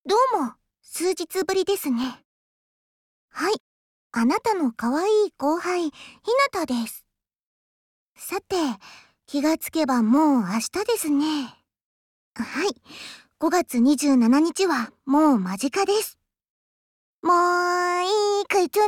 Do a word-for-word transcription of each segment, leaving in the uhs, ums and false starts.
どうも、数日ぶりですね。はい、あなたの可愛い後輩、ひなたです。さて、気がつけばもう明日ですね。はい、ごがつにじゅうしちにちはもう間近です。もういくつ寝る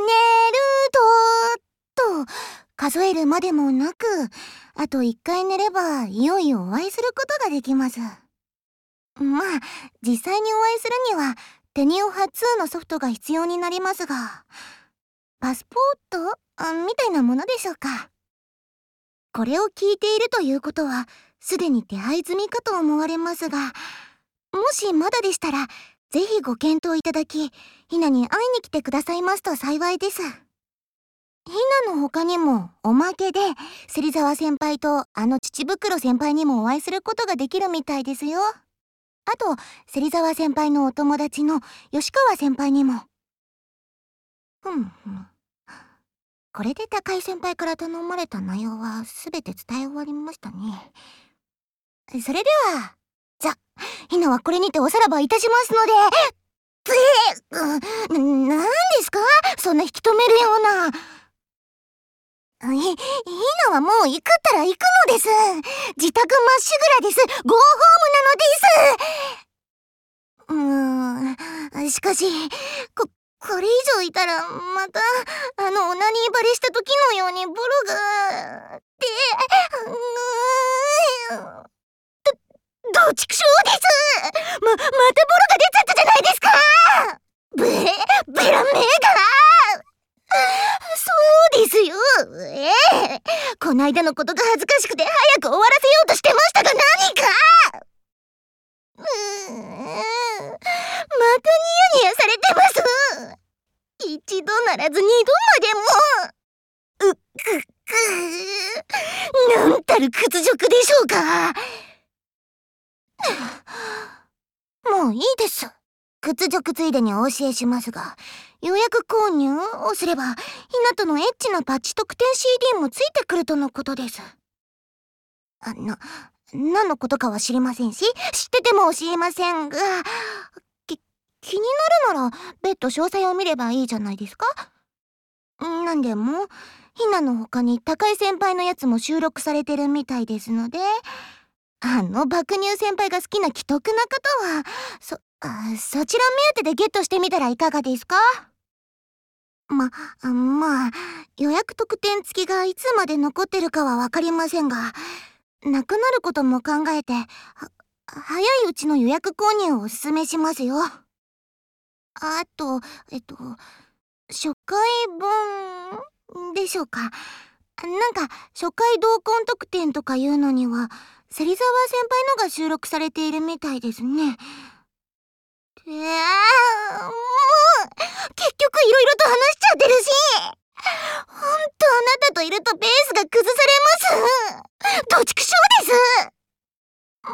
と、と数えるまでもなく、あといっかい寝ればいよいよお会いすることができます。まあ、実際にお会いするには、テニオハツーのソフトが必要になりますが、パスポートあみたいなものでしょうか。これを聞いているということは、すでに手配済みかと思われますが、もしまだでしたら、ぜひご検討いただき、ひなに会いに来てくださいますと幸いです。ひなの他にも、おまけで、芹沢先輩とあの父袋先輩にもお会いすることができるみたいですよ。あと、芹沢先輩のお友達の吉川先輩にも。ふんふん。これで高井先輩から頼まれた内容は全て伝え終わりましたね。それでは、じゃ、ひなはこれにておさらばいたしますので、え、うん、なんですか？そんな引き止めるような。ひ、ひなはもう行くったら行くのです。自宅まっしぐらです。ゴーホームなのです。うーん、しかし、こ、これ以上いたら、また、あの、オナニーバレした時のようにボロが、って、うーん、ど、どちくしょうです。ま、またボロが出ちゃったじゃないですか。べ、ベラメーガそうですよ。ええ、こないだのことが恥ずかしくて早く終わらせようとしてましたが何か。うーん、またニヤニヤされてます。一度ならず二度までも。うっくっく、なんたる屈辱でしょうか。もういいです。屈辱ついでにお教えしますが、予約購入をすれば、ひなとのエッチなパッチ特典 シーディー もついてくるとのことです。あ、な、何のことかは知りませんし、知ってても教えませんが、き、気になるなら、別途詳細を見ればいいじゃないですか。なんでも、ひなの他に高井先輩のやつも収録されてるみたいですので、あの爆乳先輩が好きな既得な方は、そ、あ、そちら目当てでゲットしてみたらいかがですか？ま、まあ、予約特典付きがいつまで残ってるかはわかりませんが、なくなることも考えて、は、早いうちの予約購入をおすすめしますよ。あと、えっと、初回分でしょうか。なんか、初回同梱特典とかいうのには、芹沢先輩のが収録されているみたいですね。えー、もう、結局いろいろと話しちゃってるし。ほんとあなたといるとペースが崩されます。どちくしょうです。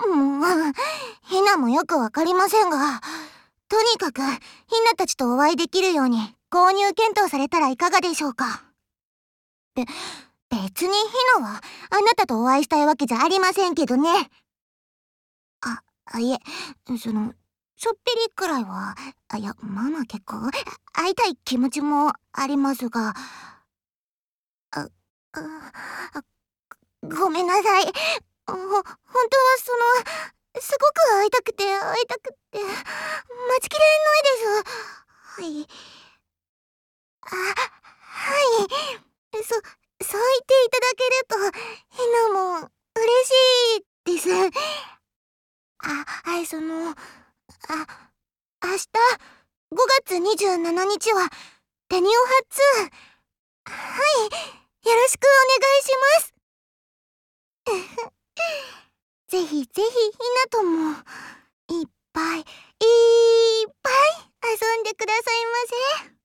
もう、ひなもよくわかりませんが、とにかく、ひなたちとお会いできるように購入検討されたらいかがでしょうか。べ、別にひなはあなたとお会いしたいわけじゃありませんけどね。あ、あいえ、その、ちょっぴりくらいは、あ、いや、まあまあ結構、会いたい気持ちもありますが、あ、あ、ごめんなさい。ほ、本当はその、すごく会いたくて会いたくって、待ちきれないです。はい。あ、はい。そ、そう言っていただけると、ひなも嬉しいです。あ、はい、その、あ、明日、ごがつにじゅうしちにちは、テニオハツー。はい、よろしくお願いします。ぜひぜひひなとも、いっぱい、いっぱい遊んでくださいませ。